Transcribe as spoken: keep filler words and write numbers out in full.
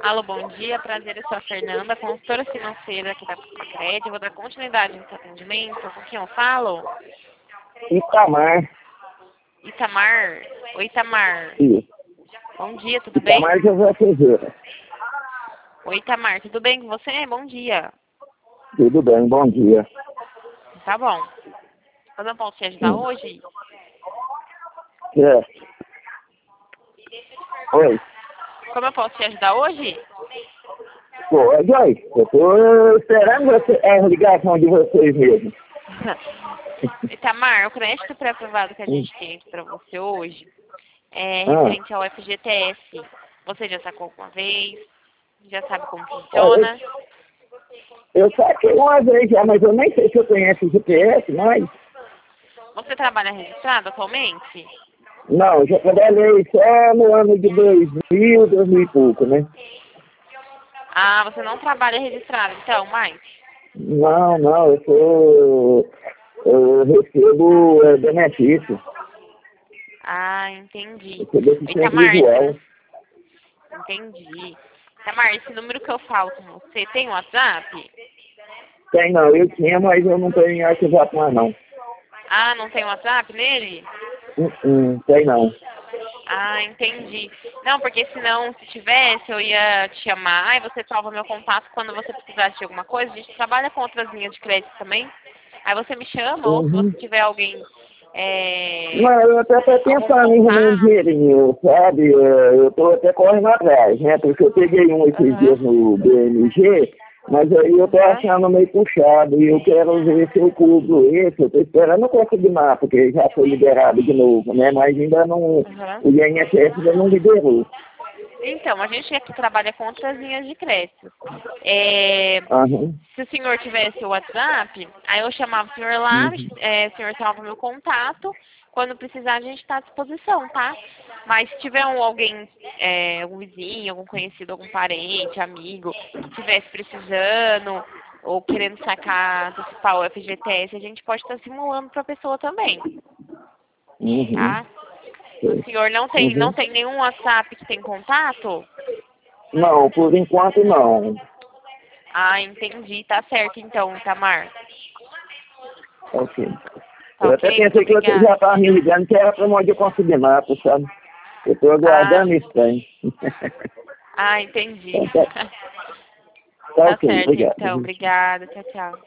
Alô, bom dia. Prazer, eu sou a Fernanda, consultora financeira aqui da Pacred. Vou dar continuidade nesse atendimento. Com quem eu falo? Itamar. Itamar. Oi, Itamar. Isso. Bom dia, tudo bem? Itamar José Ferreira. Oi, Itamar, tudo bem com você? Bom dia. Tudo bem, bom dia. Tá bom. Mas eu posso te ajudar Sim. hoje? É. Oi. Como eu posso te ajudar hoje? Pode, oi. Eu tô esperando você, a ligação de vocês mesmo. Itamar, o crédito pré-aprovado que a gente tem aqui para você hoje é Ah. referente ao F G T S. Você já sacou alguma vez? Já sabe como Olha, funciona? Eu, eu saquei uma vez já, mas eu nem sei se eu conheço o G P S, mas... Você trabalha registrado atualmente? Não, eu já trabalhei só no ano de dois mil, dois mil e pouco, né? Ah, você não trabalha registrado, então, mais? Não, não, eu sou... Eu recebo é, benefício. Ah, entendi. Eu sou deficiente Itamar, esse... visual. nu- entendi. Itamar, esse número que eu falo com você, tem WhatsApp? Tem não, eu tinha, mas eu não tenho arquivado mais não. Ah, não tem WhatsApp nele? Hum, hum, tem não. Ah, entendi. Não, porque senão, se tivesse, eu ia te chamar e você salva meu contato quando você precisasse de alguma coisa. A gente trabalha com outras linhas de crédito também. Aí você me chama, ou se você Uhum. tiver alguém, é, Mas eu até tô algum pensando em arrumar um contato. dinheirinho, sabe? É, eu tô até correndo atrás, né? Porque eu peguei um esses Aham, dias no B M G, mas aí eu tô aham, achando meio puxado e eu quero ver se eu cubro esse. Eu tô esperando eu conseguir mais, porque já foi liberado de novo, né? Mas ainda não, aham. o I N S S ainda não liberou. Então, a gente aqui trabalha com outras linhas de crédito. É, Aham. se o senhor tivesse o WhatsApp, aí eu chamava o senhor lá, Uhum. é, o senhor salva meu contato. Quando precisar, a gente está à disposição, tá? Mas se tiver um, alguém, é, algum vizinho, algum conhecido, algum parente, amigo, que estivesse precisando ou querendo sacar, antecipar o F G T S, a gente pode estar simulando para a pessoa também, Uhum. tá? O senhor não tem, não Uhum. tem nenhum WhatsApp que tem contato? Não, por enquanto não. Ah, entendi. Tá certo então, Itamar. Ok. Tá Eu até ok? Muito pensei que você já obrigada. estava me ligando que era para onde eu conseguir mapa, sabe? Eu estou Ah, aguardando isso aí. ah, entendi. Então, tá, tá Tá ok, certo então. obrigado. Obrigada. Tchau, tchau.